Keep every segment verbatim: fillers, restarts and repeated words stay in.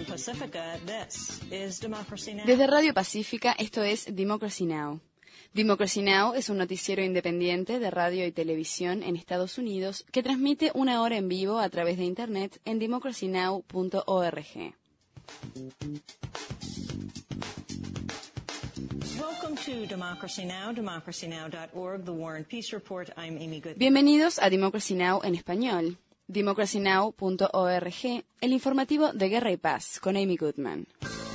Desde Radio Pacífica, esto es Democracy Now! Democracy Now! Es un noticiero independiente de radio y televisión en Estados Unidos que transmite una hora en vivo a través de Internet en democracy now punto org. Bienvenidos a Democracy Now! En español. democracy now punto org, el informativo de Guerra y Paz, con Amy Goodman.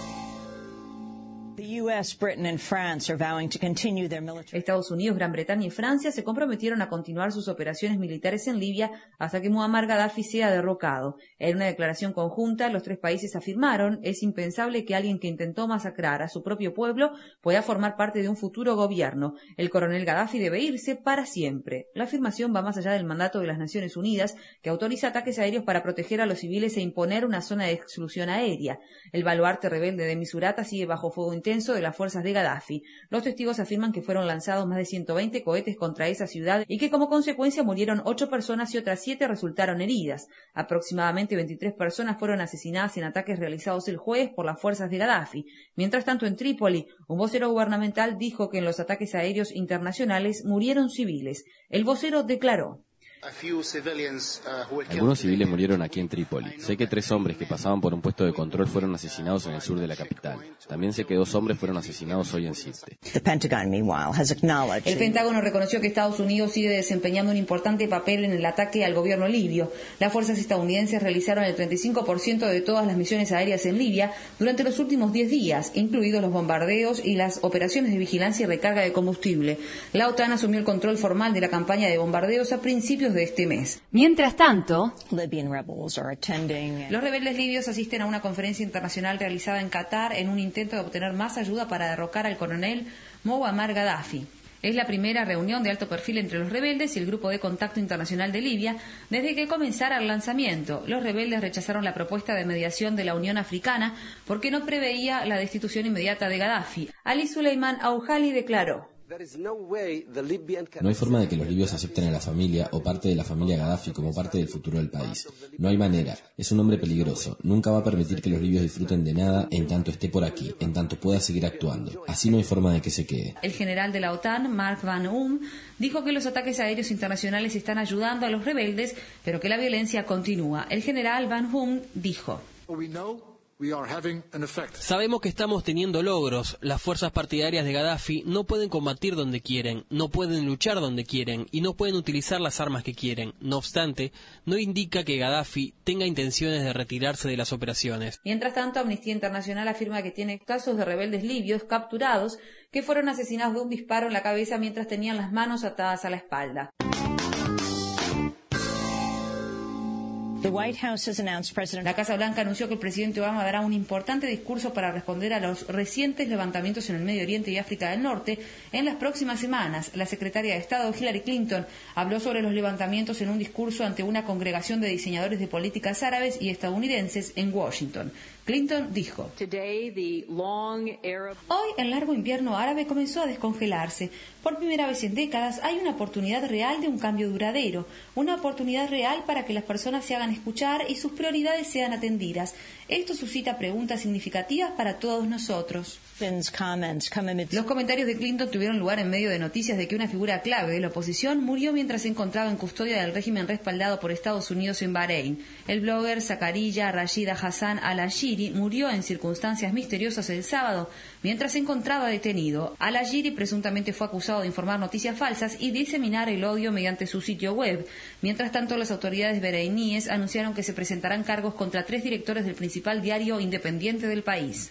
Estados Unidos, Gran Bretaña y Francia se comprometieron a continuar sus operaciones militares en Libia hasta que Muammar Gaddafi sea derrocado. En una declaración conjunta, los tres países afirmaron: es impensable que alguien que intentó masacrar a su propio pueblo pueda formar parte de un futuro gobierno. El coronel Gaddafi debe irse para siempre. La afirmación va más allá del mandato de las Naciones Unidas, que autoriza ataques aéreos para proteger a los civiles e imponer una zona de exclusión aérea. El baluarte rebelde de Misurata sigue bajo fuego intenso de las fuerzas de Gaddafi. Los testigos afirman que fueron lanzados más de ciento veinte cohetes contra esa ciudad y que como consecuencia murieron ocho personas y otras siete resultaron heridas. Aproximadamente veintitrés personas fueron asesinadas en ataques realizados el jueves por las fuerzas de Gaddafi. Mientras tanto, en Trípoli, un vocero gubernamental dijo que en los ataques aéreos internacionales murieron civiles. El vocero declaró: Algunos civiles murieron aquí en Trípoli. Sé que tres hombres que pasaban por un puesto de control fueron asesinados en el sur de la capital. También sé que dos hombres fueron asesinados hoy en Sirte. El Pentágono reconoció que Estados Unidos sigue desempeñando un importante papel en el ataque al gobierno libio. Las fuerzas estadounidenses realizaron el treinta y cinco por ciento de todas las misiones aéreas en Libia durante los últimos diez días, incluidos los bombardeos y las operaciones de vigilancia y recarga de combustible. La OTAN asumió el control formal de la campaña de bombardeos a principios de este mes. Mientras tanto, los rebeldes libios asisten a una conferencia internacional realizada en Qatar en un intento de obtener más ayuda para derrocar al coronel Muammar Gaddafi. Es la primera reunión de alto perfil entre los rebeldes y el Grupo de Contacto Internacional de Libia desde que comenzara el lanzamiento. Los rebeldes rechazaron la propuesta de mediación de la Unión Africana porque no preveía la destitución inmediata de Gaddafi. Ali Suleiman Auhali declaró: No hay forma de que los libios acepten a la familia o parte de la familia Gaddafi como parte del futuro del país. No hay manera. Es un hombre peligroso. Nunca va a permitir que los libios disfruten de nada en tanto esté por aquí, en tanto pueda seguir actuando. Así no hay forma de que se quede. El general de la OTAN, Mark Van Uhm, dijo que los ataques aéreos internacionales están ayudando a los rebeldes, pero que la violencia continúa. El general Van Uhm dijo: Sabemos que estamos teniendo logros. Las fuerzas partidarias de Gaddafi no pueden combatir donde quieren, no pueden luchar donde quieren y no pueden utilizar las armas que quieren. No obstante, no indica que Gaddafi tenga intenciones de retirarse de las operaciones. Mientras tanto, Amnistía Internacional afirma que tiene casos de rebeldes libios capturados que fueron asesinados de un disparo en la cabeza mientras tenían las manos atadas a la espalda. La Casa Blanca anunció que el presidente Obama dará un importante discurso para responder a los recientes levantamientos en el Medio Oriente y África del Norte en las próximas semanas. La secretaria de Estado, Hillary Clinton, habló sobre los levantamientos en un discurso ante una congregación de diseñadores de políticas árabes y estadounidenses en Washington. Clinton dijo: Hoy el largo invierno árabe comenzó a descongelarse. Por primera vez en décadas hay una oportunidad real de un cambio duradero, una oportunidad real para que las personas se hagan escuchar y sus prioridades sean atendidas. Esto suscita preguntas significativas para todos nosotros. Los comentarios de Clinton tuvieron lugar en medio de noticias de que una figura clave de la oposición murió mientras se encontraba en custodia del régimen respaldado por Estados Unidos en Bahrein. El blogger Zakaria Rashida Hassan al-Ashiri murió en circunstancias misteriosas el sábado mientras se encontraba detenido. Al-Ashiri presuntamente fue acusado de informar noticias falsas y diseminar el odio mediante su sitio web. Mientras tanto, las autoridades bahreiníes anunciaron que se presentarán cargos contra tres directores del principal diario independiente del país.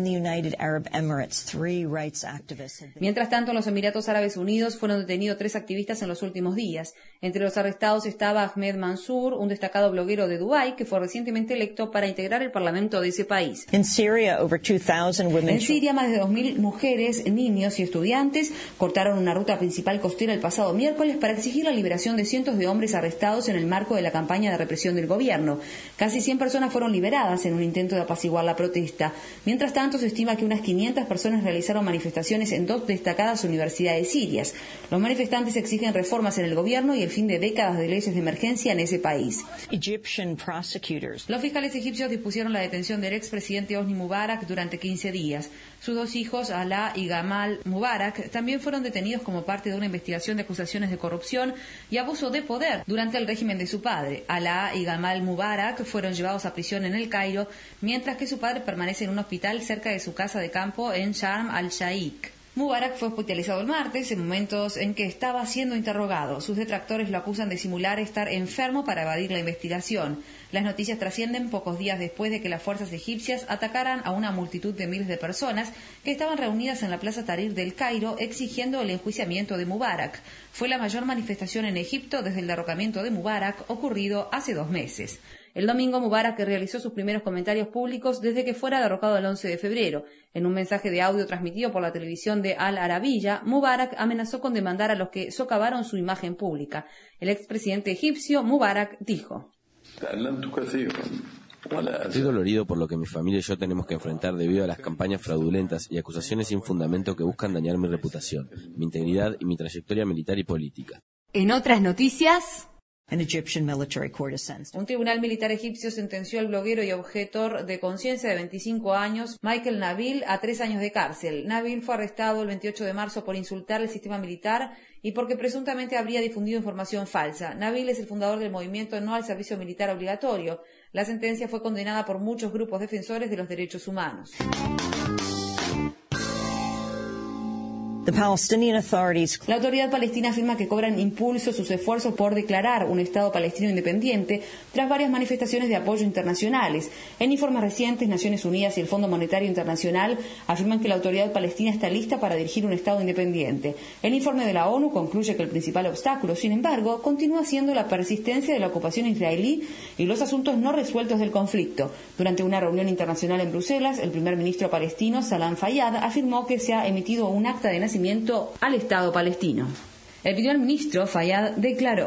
Mientras tanto, en los Emiratos Árabes Unidos fueron detenidos tres activistas en los últimos días. Entre los arrestados estaba Ahmed Mansour, un destacado bloguero de Dubái que fue recientemente electo para integrar el parlamento de ese país. En Siria, más de dos mil mujeres, niños y estudiantes cortaron una ruta principal costera el pasado miércoles para exigir la liberación de cientos de hombres arrestados en el marco de la campaña de represión del gobierno. Casi cien personas fueron liberadas en un intento de apaciguar la protesta. Mientras tanto, se estima que unas quinientas personas realizaron manifestaciones en dos destacadas universidades sirias. Los manifestantes exigen reformas en el gobierno y el fin de décadas de leyes de emergencia en ese país. Los fiscales egipcios dispusieron la detención del expresidente Hosni Mubarak durante quince días. Sus dos hijos, Alaa y Gamal Mubarak, también fueron detenidos como parte de una investigación de acusaciones de corrupción y abuso de poder durante el régimen de su padre. Alaa y Gamal Mubarak fueron llevados a prisión en El Cairo, mientras que su padre permanece en un hospital cerca de su casa de campo en Sharm al-Sheikh. Mubarak fue hospitalizado el martes en momentos en que estaba siendo interrogado. Sus detractores lo acusan de simular estar enfermo para evadir la investigación. Las noticias trascienden pocos días después de que las fuerzas egipcias atacaran a una multitud de miles de personas que estaban reunidas en la Plaza Tahrir del Cairo exigiendo el enjuiciamiento de Mubarak. Fue la mayor manifestación en Egipto desde el derrocamiento de Mubarak, ocurrido hace dos meses. El domingo, Mubarak realizó sus primeros comentarios públicos desde que fuera derrocado el once de febrero. En un mensaje de audio transmitido por la televisión de Al Arabiya, Mubarak amenazó con demandar a los que socavaron su imagen pública. El expresidente egipcio, Mubarak, dijo: Estoy dolorido por lo que mi familia y yo tenemos que enfrentar debido a las campañas fraudulentas y acusaciones sin fundamento que buscan dañar mi reputación, mi integridad y mi trayectoria militar y política. En otras noticias... Un tribunal militar egipcio sentenció al bloguero y objetor de conciencia de veinticinco años, Michael Nabil, a tres años de cárcel. Nabil fue arrestado el veintiocho de marzo por insultar el sistema militar y porque presuntamente habría difundido información falsa. Nabil es el fundador del movimiento No al Servicio Militar Obligatorio. La sentencia fue condenada por muchos grupos defensores de los derechos humanos. La autoridad palestina afirma que cobran impulso sus esfuerzos por declarar un Estado palestino independiente tras varias manifestaciones de apoyo internacionales. En informes recientes, Naciones Unidas y el Fondo Monetario Internacional afirman que la autoridad palestina está lista para dirigir un Estado independiente. El informe de la ONU concluye que el principal obstáculo, sin embargo, continúa siendo la persistencia de la ocupación israelí y los asuntos no resueltos del conflicto. Durante una reunión internacional en Bruselas, el primer ministro palestino, Salam Fayyad, afirmó que se ha emitido un acta de nacimiento al Estado palestino. El primer ministro Fayyad declaró: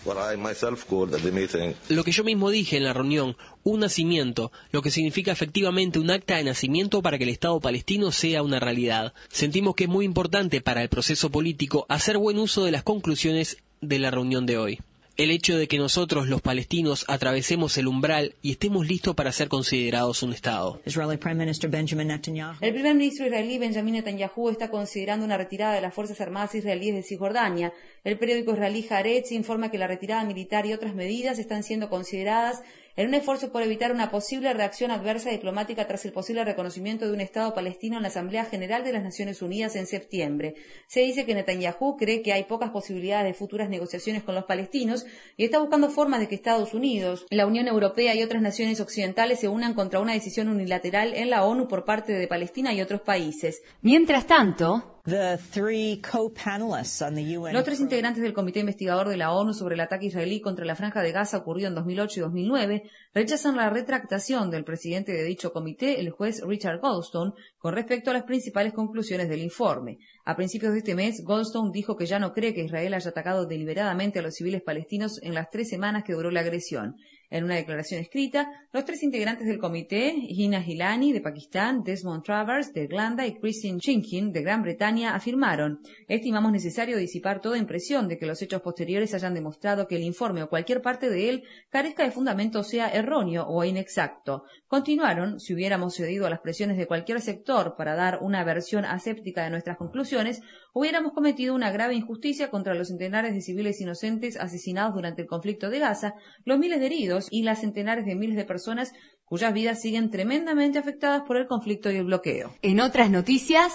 Lo que yo mismo dije en la reunión, un nacimiento, lo que significa efectivamente un acta de nacimiento para que el Estado palestino sea una realidad. Sentimos que es muy importante para el proceso político hacer buen uso de las conclusiones de la reunión de hoy. El hecho de que nosotros, los palestinos, atravesemos el umbral y estemos listos para ser considerados un Estado. El primer ministro israelí Benjamin Netanyahu está considerando una retirada de las Fuerzas Armadas israelíes de Cisjordania. El periódico israelí Haaretz informa que la retirada militar y otras medidas están siendo consideradas en un esfuerzo por evitar una posible reacción adversa diplomática tras el posible reconocimiento de un Estado palestino en la Asamblea General de las Naciones Unidas en septiembre. Se dice que Netanyahu cree que hay pocas posibilidades de futuras negociaciones con los palestinos y está buscando formas de que Estados Unidos, la Unión Europea y otras naciones occidentales se unan contra una decisión unilateral en la ONU por parte de Palestina y otros países. Mientras tanto... Los tres integrantes del Comité Investigador de la ONU sobre el ataque israelí contra la Franja de Gaza ocurrido en dos mil ocho y dos mil nueve rechazan la retractación del presidente de dicho comité, el juez Richard Goldstone, con respecto a las principales conclusiones del informe. A principios de este mes, Goldstone dijo que ya no cree que Israel haya atacado deliberadamente a los civiles palestinos en las tres semanas que duró la agresión. En una declaración escrita, los tres integrantes del comité, Hina Gilani, de Pakistán, Desmond Travers, de Irlanda, y Christine Chinkin, de Gran Bretaña, afirmaron: estimamos necesario disipar toda impresión de que los hechos posteriores hayan demostrado que el informe o cualquier parte de él carezca de fundamento o sea erróneo o inexacto. Continuaron: si hubiéramos cedido a las presiones de cualquier sector para dar una versión aséptica de nuestras conclusiones, hubiéramos cometido una grave injusticia contra los centenares de civiles inocentes asesinados durante el conflicto de Gaza, los miles de heridos y las centenares de miles de personas cuyas vidas siguen tremendamente afectadas por el conflicto y el bloqueo. En otras noticias,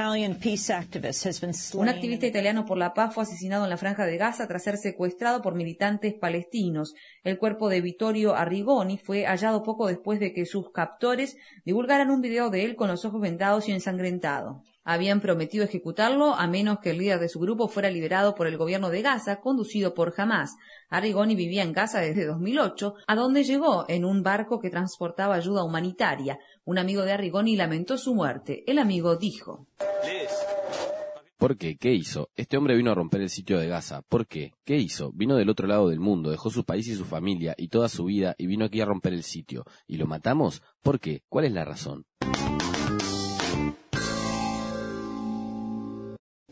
un activista italiano por la paz fue asesinado en la Franja de Gaza tras ser secuestrado por militantes palestinos. El cuerpo de Vittorio Arrigoni fue hallado poco después de que sus captores divulgaran un video de él con los ojos vendados y ensangrentado. Habían prometido ejecutarlo a menos que el líder de su grupo fuera liberado por el gobierno de Gaza, conducido por Hamas. Arrigoni vivía en Gaza desde dos mil ocho, a donde llegó en un barco que transportaba ayuda humanitaria. Un amigo de Arrigoni lamentó su muerte. El amigo dijo: ¿Por qué? ¿Qué hizo? Este hombre vino a romper el sitio de Gaza. ¿Por qué? ¿Qué hizo? Vino del otro lado del mundo, dejó su país y su familia y toda su vida y vino aquí a romper el sitio. ¿Y lo matamos? ¿Por qué? ¿Cuál es la razón?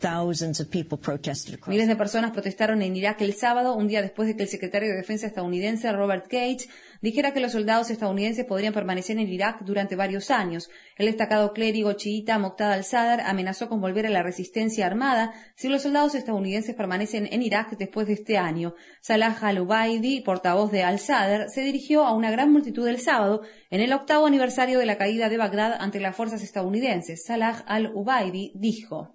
Miles de personas protestaron en Irak el sábado, un día después de que el secretario de Defensa estadounidense Robert Gates dijera que los soldados estadounidenses podrían permanecer en Irak durante varios años. El destacado clérigo chiita Moqtada al-Sadr amenazó con volver a la resistencia armada si los soldados estadounidenses permanecen en Irak después de este año. Salah al-Ubaidi, portavoz de al-Sadr, se dirigió a una gran multitud el sábado en el octavo aniversario de la caída de Bagdad ante las fuerzas estadounidenses. Salah al-Ubaidi dijo: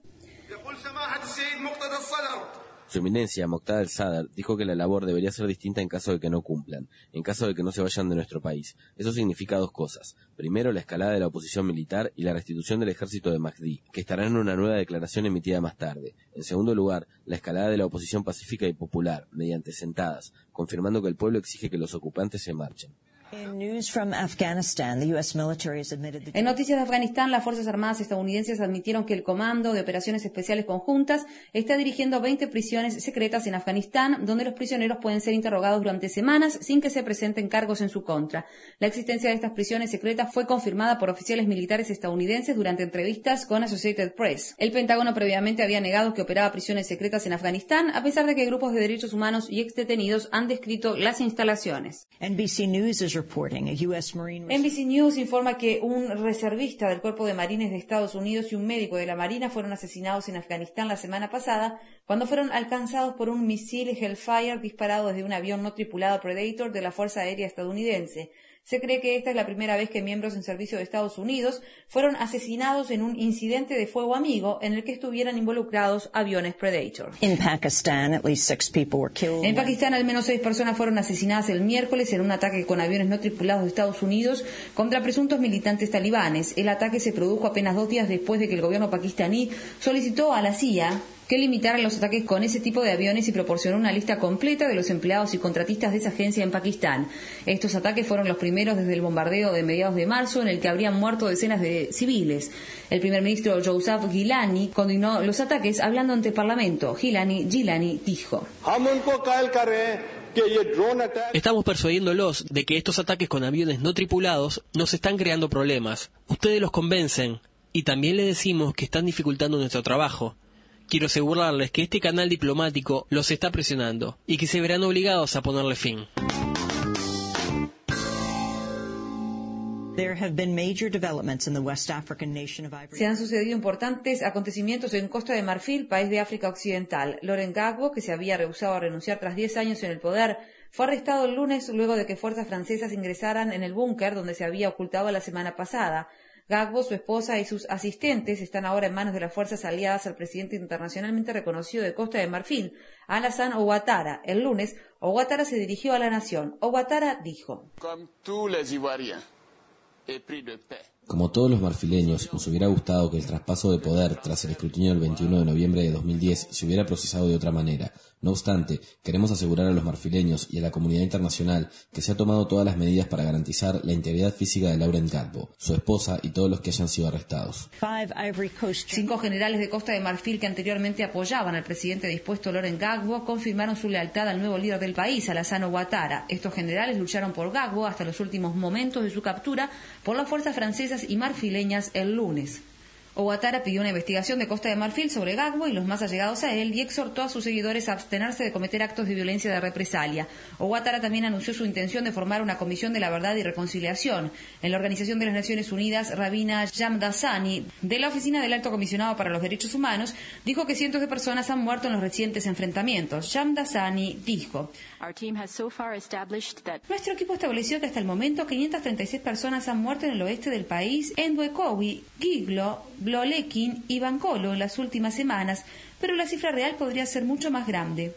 Su eminencia, Moqtada al-Sadr, dijo que la labor debería ser distinta en caso de que no cumplan, en caso de que no se vayan de nuestro país. Eso significa dos cosas. Primero, la escalada de la oposición militar y la restitución del ejército de Mahdi, que estarán en una nueva declaración emitida más tarde. En segundo lugar, la escalada de la oposición pacífica y popular, mediante sentadas, confirmando que el pueblo exige que los ocupantes se marchen. En noticias de Afganistán, las Fuerzas Armadas estadounidenses admitieron que el Comando de Operaciones Especiales Conjuntas está dirigiendo veinte prisiones secretas en Afganistán, donde los prisioneros pueden ser interrogados durante semanas sin que se presenten cargos en su contra. La existencia de estas prisiones secretas fue confirmada por oficiales militares estadounidenses durante entrevistas con Associated Press. El Pentágono previamente había negado que operaba prisiones secretas en Afganistán, a pesar de que grupos de derechos humanos y exdetenidos han descrito las instalaciones. N B C News is N B C News informa que un reservista del Cuerpo de Marines de Estados Unidos y un médico de la Marina fueron asesinados en Afganistán la semana pasada cuando fueron alcanzados por un misil Hellfire disparado desde un avión no tripulado Predator de la Fuerza Aérea estadounidense. Se cree que esta es la primera vez que miembros en servicio de Estados Unidos fueron asesinados en un incidente de fuego amigo en el que estuvieran involucrados aviones Predator. In Pakistan, at least six people were killed. En Pakistán, al menos seis personas fueron asesinadas el miércoles en un ataque con aviones no tripulados de Estados Unidos contra presuntos militantes talibanes. El ataque se produjo apenas dos días después de que el gobierno pakistaní solicitó a la C I A que limitara los ataques con ese tipo de aviones y proporcionó una lista completa de los empleados y contratistas de esa agencia en Pakistán. Estos ataques fueron los primeros desde el bombardeo de mediados de marzo en el que habrían muerto decenas de civiles. El primer ministro Yousaf Gilani condenó los ataques hablando ante el Parlamento. Gilani, Gilani dijo: Estamos persuadiéndolos de que estos ataques con aviones no tripulados nos están creando problemas. Ustedes los convencen y también les decimos que están dificultando nuestro trabajo. Quiero asegurarles que este canal diplomático los está presionando y que se verán obligados a ponerle fin. Se han sucedido importantes acontecimientos en Costa de Marfil, país de África Occidental. Laurent Gbagbo, que se había rehusado a renunciar tras diez años en el poder, fue arrestado el lunes luego de que fuerzas francesas ingresaran en el búnker donde se había ocultado la semana pasada. Gbagbo, su esposa y sus asistentes están ahora en manos de las fuerzas aliadas al presidente internacionalmente reconocido de Costa de Marfil, Alassane Ouattara. El lunes, Ouattara se dirigió a la nación. Ouattara dijo: Como todos los marfileños, nos hubiera gustado que el traspaso de poder tras el escrutinio del veintiuno de noviembre de dos mil diez se hubiera procesado de otra manera. No obstante, queremos asegurar a los marfileños y a la comunidad internacional que se ha tomado todas las medidas para garantizar la integridad física de Laurent Gbagbo, su esposa y todos los que hayan sido arrestados. Cinco generales de Costa de Marfil que anteriormente apoyaban al presidente dispuesto Laurent Gbagbo confirmaron su lealtad al nuevo líder del país, Alassane Ouattara. Estos generales lucharon por Gbagbo hasta los últimos momentos de su captura por las fuerzas francesas y marfileñas el lunes. Ouattara pidió una investigación de Costa de Marfil sobre Gbagbo y los más allegados a él y exhortó a sus seguidores a abstenerse de cometer actos de violencia de represalia. Ouattara también anunció su intención de formar una comisión de la verdad y reconciliación. En la Organización de las Naciones Unidas, Rabina Jamdasani, de la Oficina del Alto Comisionado para los Derechos Humanos, dijo que cientos de personas han muerto en los recientes enfrentamientos. Jamdasani dijo: Nuestro equipo estableció que hasta el momento quinientas treinta y seis personas han muerto en el oeste del país, en Duekowi, Giglo, Blolekin y Bancolo en las últimas semanas, pero la cifra real podría ser mucho más grande.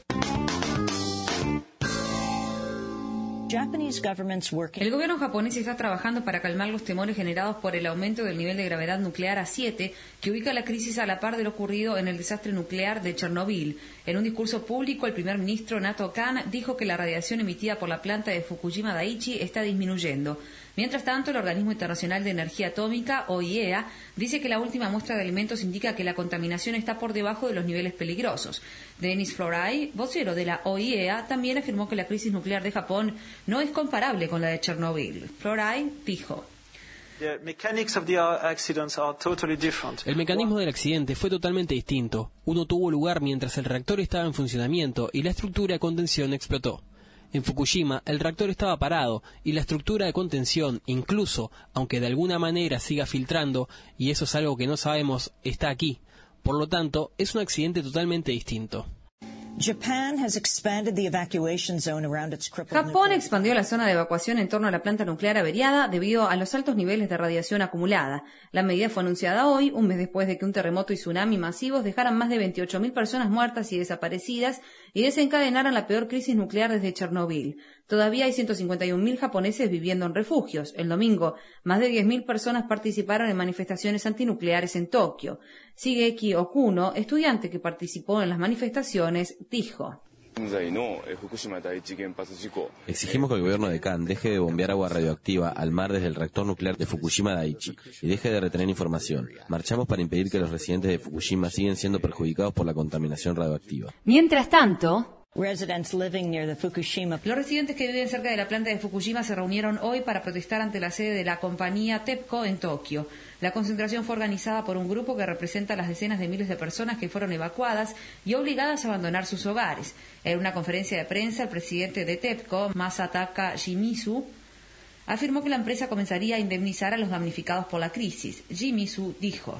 El gobierno japonés está trabajando para calmar los temores generados por el aumento del nivel de gravedad nuclear a siete, que ubica la crisis a la par de lo ocurrido en el desastre nuclear de Chernobyl. En un discurso público, el primer ministro Nato Kan dijo que la radiación emitida por la planta de Fukushima Daiichi está disminuyendo. Mientras tanto, el Organismo Internacional de Energía Atómica, O I E A, dice que la última muestra de alimentos indica que la contaminación está por debajo de los niveles peligrosos. Denis Floray, vocero de la O I E A, también afirmó que la crisis nuclear de Japón no es comparable con la de Chernobyl. Floray dijo: El mecanismo del accidente fue totalmente distinto. Uno tuvo lugar mientras el reactor estaba en funcionamiento y la estructura de contención explotó. En Fukushima, el reactor estaba parado y la estructura de contención, incluso, aunque de alguna manera siga filtrando, y eso es algo que no sabemos, está aquí. Por lo tanto, es un accidente totalmente distinto. Japón expandió la zona de evacuación en torno a la planta nuclear averiada debido a los altos niveles de radiación acumulada. La medida fue anunciada hoy, un mes después de que un terremoto y tsunami masivos dejaran más de veintiocho mil personas muertas y desaparecidas y desencadenaran la peor crisis nuclear desde Chernobyl. Todavía hay ciento cincuenta y un mil japoneses viviendo en refugios. El domingo, más de diez mil personas participaron en manifestaciones antinucleares en Tokio. Shigeki Okuno, estudiante que participó en las manifestaciones, dijo: Exigimos que el gobierno de Kan deje de bombear agua radioactiva al mar desde el reactor nuclear de Fukushima Daiichi y deje de retener información. Marchamos para impedir que los residentes de Fukushima sigan siendo perjudicados por la contaminación radioactiva. Mientras tanto, Los residentes que viven cerca de la planta de Fukushima se reunieron hoy para protestar ante la sede de la compañía TEPCO en Tokio. La concentración fue organizada por un grupo que representa a las decenas de miles de personas que fueron evacuadas y obligadas a abandonar sus hogares. En una conferencia de prensa, el presidente de TEPCO, Masataka Shimizu, afirmó que la empresa comenzaría a indemnizar a los damnificados por la crisis. Shimizu dijo: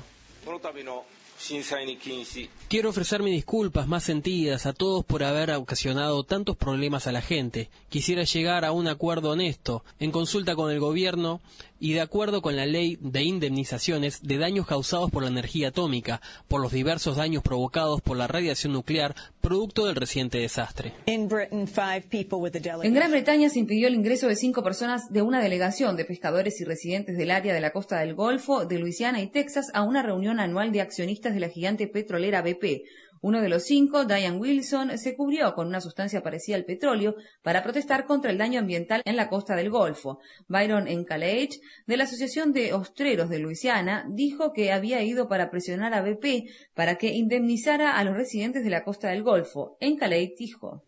Quiero ofrecer mis disculpas más sentidas a todos por haber ocasionado tantos problemas a la gente. Quisiera llegar a un acuerdo honesto, en consulta con el gobierno y de acuerdo con la ley de indemnizaciones de daños causados por la energía atómica, por los diversos daños provocados por la radiación nuclear, producto del reciente desastre. En Gran Bretaña se impidió el ingreso de cinco personas de una delegación de pescadores y residentes del área de la costa del Golfo, de Luisiana y Texas a una reunión anual de accionistas de la gigante petrolera B P. Uno de los cinco, Diane Wilson, se cubrió con una sustancia parecida al petróleo para protestar contra el daño ambiental en la costa del Golfo. Byron Encalage, de la Asociación de Ostreros de Luisiana, dijo que había ido para presionar a B P para que indemnizara a los residentes de la costa del Golfo. Encalage dijo: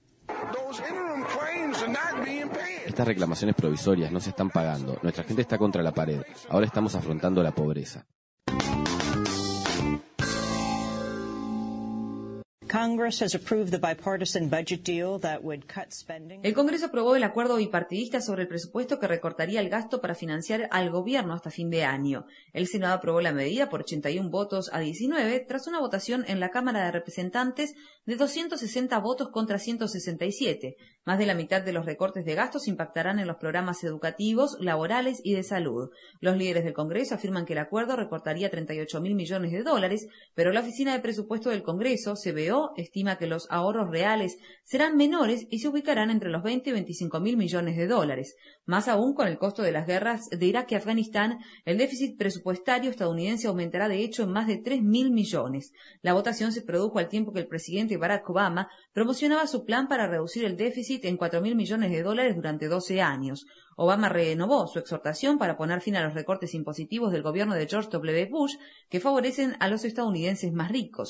Estas reclamaciones provisorias no se están pagando. Nuestra gente está contra la pared. Ahora estamos afrontando la pobreza. El Congreso aprobó el acuerdo bipartidista sobre el presupuesto que recortaría el gasto para financiar al gobierno hasta fin de año. El Senado aprobó la medida por ochenta y uno votos a diecinueve tras una votación en la Cámara de Representantes de doscientos sesenta votos contra ciento sesenta y siete. Más de la mitad de los recortes de gastos impactarán en los programas educativos, laborales y de salud. Los líderes del Congreso afirman que el acuerdo recortaría treinta y ocho mil millones de dólares, pero la Oficina de Presupuesto del Congreso, C B O, estima que los ahorros reales serán menores y se ubicarán entre los veinte y veinticinco mil millones de dólares. Más aún, con el costo de las guerras de Irak y Afganistán, el déficit presupuestario estadounidense aumentará de hecho en más de tres mil millones. La votación se produjo al tiempo que el presidente Barack Obama promocionaba su plan para reducir el déficit en cuatro mil millones de dólares durante doce años. Obama renovó su exhortación para poner fin a los recortes impositivos del gobierno de George W. Bush que favorecen a los estadounidenses más ricos.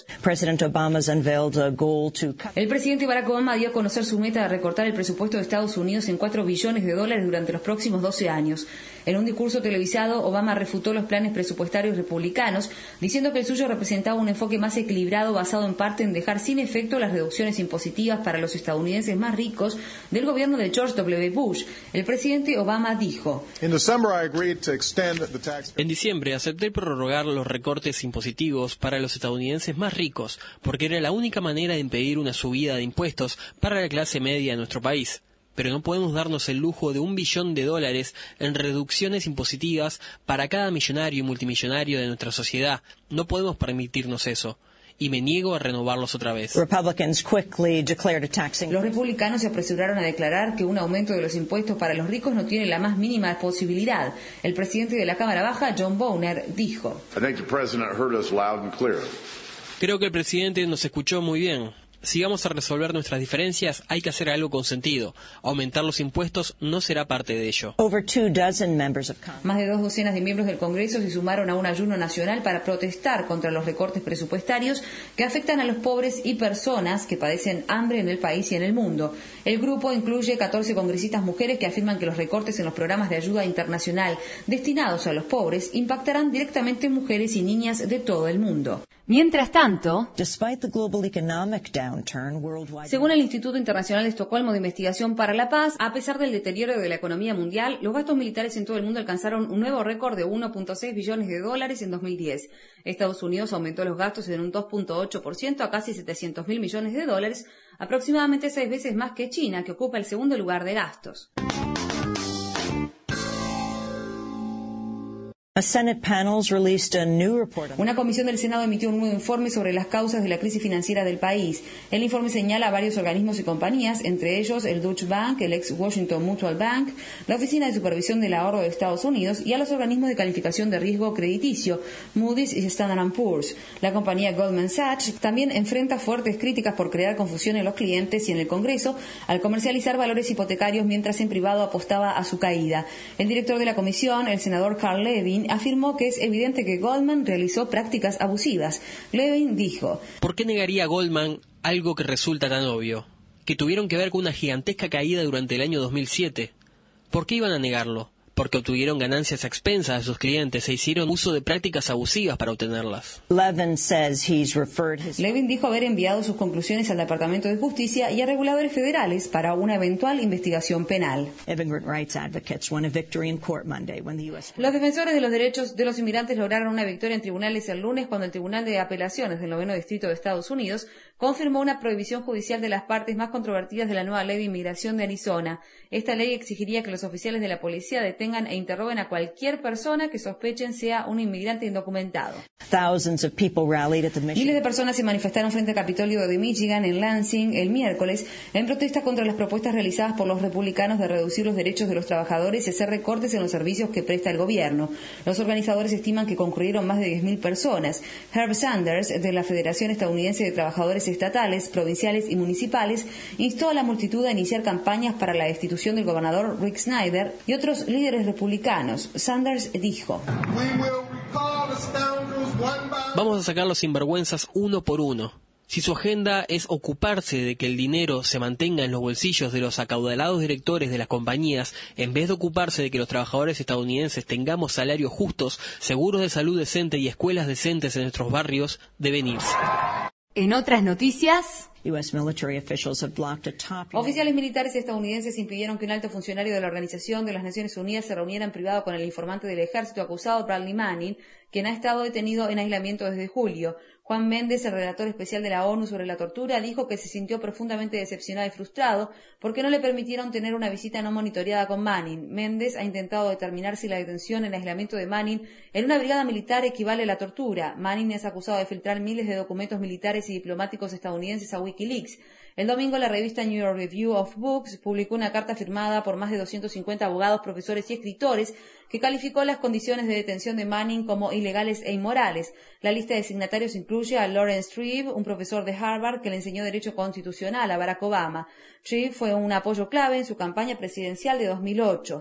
El presidente Barack Obama dio a conocer su meta de recortar el presupuesto de Estados Unidos en cuatro billones de dólares durante los próximos doce años. En un discurso televisado, Obama refutó los planes presupuestarios republicanos, diciendo que el suyo representaba un enfoque más equilibrado basado en parte en dejar sin efecto las reducciones impositivas para los estadounidenses más ricos del gobierno de George W. Bush. El presidente Obama dijo: En diciembre acepté prorrogar los recortes impositivos para los estadounidenses más ricos, porque era la única manera de impedir una subida de impuestos para la clase media de nuestro país. Pero no podemos darnos el lujo de un billón de dólares en reducciones impositivas para cada millonario y multimillonario de nuestra sociedad. No podemos permitirnos eso. Y me niego a renovarlos otra vez. Los republicanos se apresuraron a declarar que un aumento de los impuestos para los ricos no tiene la más mínima posibilidad. El presidente de la Cámara Baja, John Boehner, dijo: Creo que el presidente nos escuchó muy bien. Si vamos a resolver nuestras diferencias, hay que hacer algo con sentido. Aumentar los impuestos no será parte de ello. Más de dos docenas de miembros del Congreso se sumaron a un ayuno nacional para protestar contra los recortes presupuestarios que afectan a los pobres y personas que padecen hambre en el país y en el mundo. El grupo incluye catorce congresistas mujeres que afirman que los recortes en los programas de ayuda internacional destinados a los pobres impactarán directamente en mujeres y niñas de todo el mundo. Mientras tanto, según el Instituto Internacional de Estocolmo de Investigación para la Paz, a pesar del deterioro de la economía mundial, los gastos militares en todo el mundo alcanzaron un nuevo récord de uno punto seis billones de dólares en dos mil diez. Estados Unidos aumentó los gastos en un dos punto ocho por ciento a casi setecientos mil millones de dólares, aproximadamente seis veces más que China, que ocupa el segundo lugar de gastos. Una comisión del Senado emitió un nuevo informe sobre las causas de la crisis financiera del país. El informe señala a varios organismos y compañías, entre ellos el Deutsche Bank, el ex Washington Mutual Bank, la Oficina de Supervisión del Ahorro de Estados Unidos y a los organismos de calificación de riesgo crediticio, Moody's y Standard and Poor's. La compañía Goldman Sachs también enfrenta fuertes críticas por crear confusión en los clientes y en el Congreso al comercializar valores hipotecarios mientras en privado apostaba a su caída. El director de la comisión, el senador Carl Levin, afirmó que es evidente que Goldman realizó prácticas abusivas. Levin dijo: ¿Por qué negaría Goldman algo que resulta tan obvio? Que tuvieron que ver con una gigantesca caída durante el año dos mil siete. ¿Por qué iban a negarlo? Porque obtuvieron ganancias a expensas de sus clientes e hicieron uso de prácticas abusivas para obtenerlas. Levin dijo haber enviado sus conclusiones al Departamento de Justicia y a reguladores federales para una eventual investigación penal. Los defensores de los derechos de los inmigrantes lograron una victoria en tribunales el lunes cuando el Tribunal de Apelaciones del Noveno Distrito de Estados Unidos confirmó una prohibición judicial de las partes más controvertidas de la nueva ley de inmigración de Arizona. Esta ley exigiría que los oficiales de la policía detengan e interroguen a cualquier persona que sospechen sea un inmigrante indocumentado. Miles de personas se manifestaron frente al Capitolio de Michigan en Lansing el miércoles en protesta contra las propuestas realizadas por los republicanos de reducir los derechos de los trabajadores y hacer recortes en los servicios que presta el gobierno. Los organizadores estiman que concurrieron más de diez mil personas. Herb Sanders, de la Federación Estadounidense de Trabajadores Estatales, Provinciales y Municipales, instó a la multitud a iniciar campañas para la destitución del gobernador Rick Snyder y otros líderes republicanos. Sanders dijo: Vamos a sacar los sinvergüenzas uno por uno. Si su agenda es ocuparse de que el dinero se mantenga en los bolsillos de los acaudalados directores de las compañías, en vez de ocuparse de que los trabajadores estadounidenses tengamos salarios justos, seguros de salud decente y escuelas decentes en nuestros barrios, deben irse. En otras noticias, oficiales militares estadounidenses impidieron que un alto funcionario de la Organización de las Naciones Unidas se reuniera en privado con el informante del ejército acusado, Bradley Manning, quien ha estado detenido en aislamiento desde julio. Juan Méndez, el relator especial de la ONU sobre la tortura, dijo que se sintió profundamente decepcionado y frustrado porque no le permitieron tener una visita no monitoreada con Manning. Méndez ha intentado determinar si la detención en aislamiento de Manning en una brigada militar equivale a la tortura. Manning es acusado de filtrar miles de documentos militares y diplomáticos estadounidenses a Wikileaks. El domingo, la revista New York Review of Books publicó una carta firmada por más de doscientos cincuenta abogados, profesores y escritores que calificó las condiciones de detención de Manning como ilegales e inmorales. La lista de signatarios incluye a Lawrence Tribe, un profesor de Harvard que le enseñó Derecho Constitucional a Barack Obama. Tribe fue un apoyo clave en su campaña presidencial de dos mil ocho.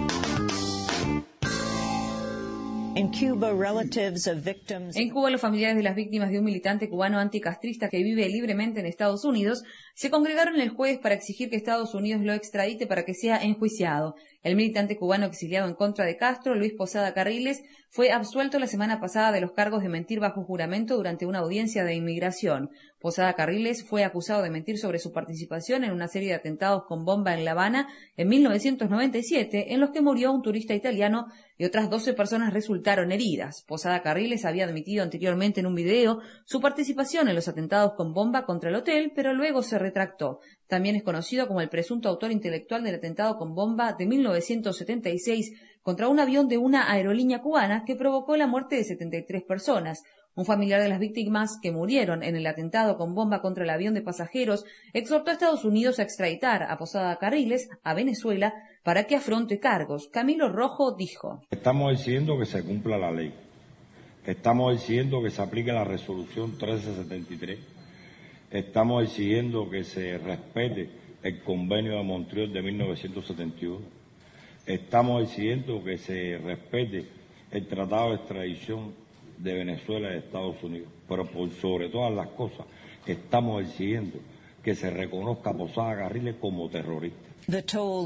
En Cuba, los familiares de las víctimas de un militante cubano anticastrista que vive libremente en Estados Unidos se congregaron el jueves para exigir que Estados Unidos lo extradite para que sea enjuiciado. El militante cubano exiliado en contra de Castro, Luis Posada Carriles, fue absuelto la semana pasada de los cargos de mentir bajo juramento durante una audiencia de inmigración. Posada Carriles fue acusado de mentir sobre su participación en una serie de atentados con bomba en La Habana en mil novecientos noventa y siete, en los que murió un turista italiano y otras doce personas resultaron heridas. Posada Carriles había admitido anteriormente en un video su participación en los atentados con bomba contra el hotel, pero luego se retractó. También es conocido como el presunto autor intelectual del atentado con bomba de mil novecientos setenta y seis contra un avión de una aerolínea cubana que provocó la muerte de setenta y tres personas. Un familiar de las víctimas que murieron en el atentado con bomba contra el avión de pasajeros exhortó a Estados Unidos a extraditar a Posada Carriles a Venezuela para que afronte cargos. Camilo Rojo dijo: Estamos diciendo que se cumpla la ley. Estamos diciendo que se aplique la resolución trece setenta y tres. Estamos exigiendo que se respete el convenio de Montreal de mil novecientos setenta y uno. Estamos exigiendo que se respete el tratado de extradición de Venezuela y de Estados Unidos. Pero por sobre todas las cosas, estamos exigiendo que se reconozca a Posada Carriles como terrorista. La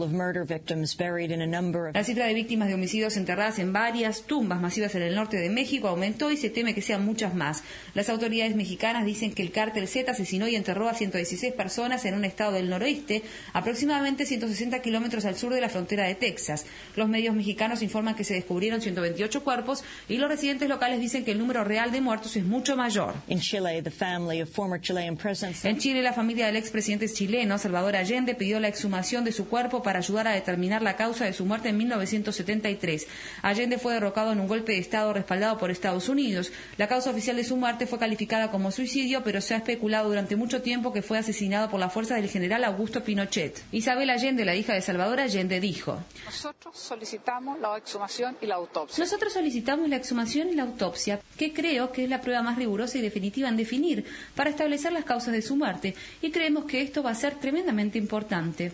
cifra de víctimas de homicidios enterradas en varias tumbas masivas en el norte de México aumentó y se teme que sean muchas más. Las autoridades mexicanas dicen que el cártel Z asesinó y enterró a ciento dieciséis personas en un estado del noroeste, aproximadamente ciento sesenta kilómetros al sur de la frontera de Texas. Los medios mexicanos informan que se descubrieron ciento veintiocho cuerpos y los residentes locales dicen que el número real de muertos es mucho mayor. En Chile, la familia del expresidente chileno Salvador Allende pidió la exhumación de su cuerpo para ayudar a determinar la causa de su muerte en mil novecientos setenta y tres. Allende fue derrocado en un golpe de Estado respaldado por Estados Unidos. La causa oficial de su muerte fue calificada como suicidio, pero se ha especulado durante mucho tiempo que fue asesinado por la fuerza del general Augusto Pinochet. Isabel Allende, la hija de Salvador Allende, dijo: Nosotros solicitamos la exhumación y la autopsia. Nosotros solicitamos la exhumación y la autopsia, que creo que es la prueba más rigurosa y definitiva en definir, para establecer las causas de su muerte, y creemos que esto va a ser tremendamente importante.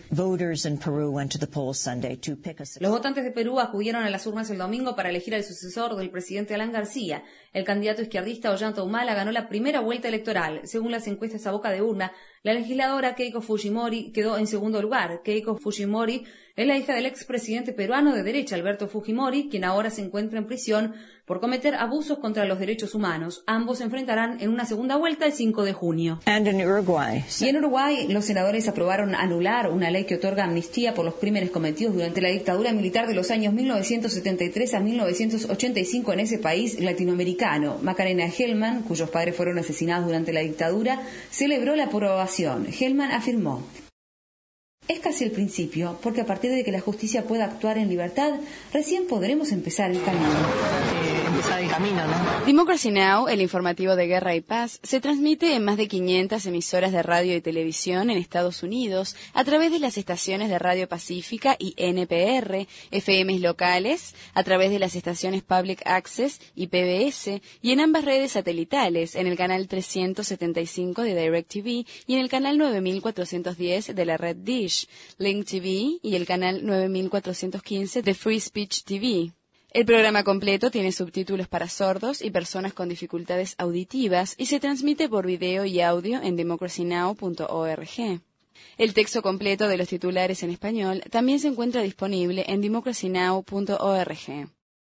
Los votantes de Perú acudieron a las urnas el domingo para elegir al sucesor del presidente Alan García. El candidato izquierdista Ollanta Humala ganó la primera vuelta electoral. Según las encuestas a boca de urna, la legisladora Keiko Fujimori quedó en segundo lugar. Keiko Fujimori es la hija del expresidente peruano de derecha, Alberto Fujimori, quien ahora se encuentra en prisión por cometer abusos contra los derechos humanos. Ambos se enfrentarán en una segunda vuelta el cinco de junio. And in Uruguay. Y en Uruguay, los senadores aprobaron anular una ley que otorga amnistía por los crímenes cometidos durante la dictadura militar de los años mil novecientos setenta y tres a mil novecientos ochenta y cinco en ese país latinoamericano. Macarena Gelman, cuyos padres fueron asesinados durante la dictadura, celebró la aprobación. Gelman afirmó: es casi el principio, porque a partir de que la justicia pueda actuar en libertad, recién podremos empezar el camino. Eh, empezar el camino, ¿no? Democracy Now!, el informativo de Guerra y Paz, se transmite en más de quinientas emisoras de radio y televisión en Estados Unidos, a través de las estaciones de Radio Pacífica y N P R, F Ms locales, a través de las estaciones Public Access y P B S, y en ambas redes satelitales, en el canal trescientos setenta y cinco de DirecTV y en el canal nueve mil cuatrocientos diez de la red Dish, Link T V y el canal nueve mil cuatrocientos quince de Free Speech T V. El programa completo tiene subtítulos para sordos y personas con dificultades auditivas y se transmite por video y audio en democracy now punto org. El texto completo de los titulares en español también se encuentra disponible en democracy now punto org.